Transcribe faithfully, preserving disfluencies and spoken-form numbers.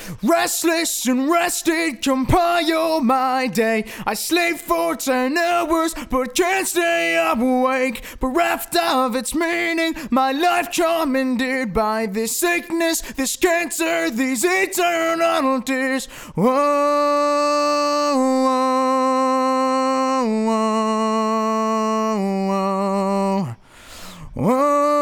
Restless and rested compile my day. I sleep for ten hours but can't stay awake. Bereft of its meaning, my life commandeered by this sickness, this cancer, these eternal tears. Whoa, whoa, whoa, whoa. Whoa.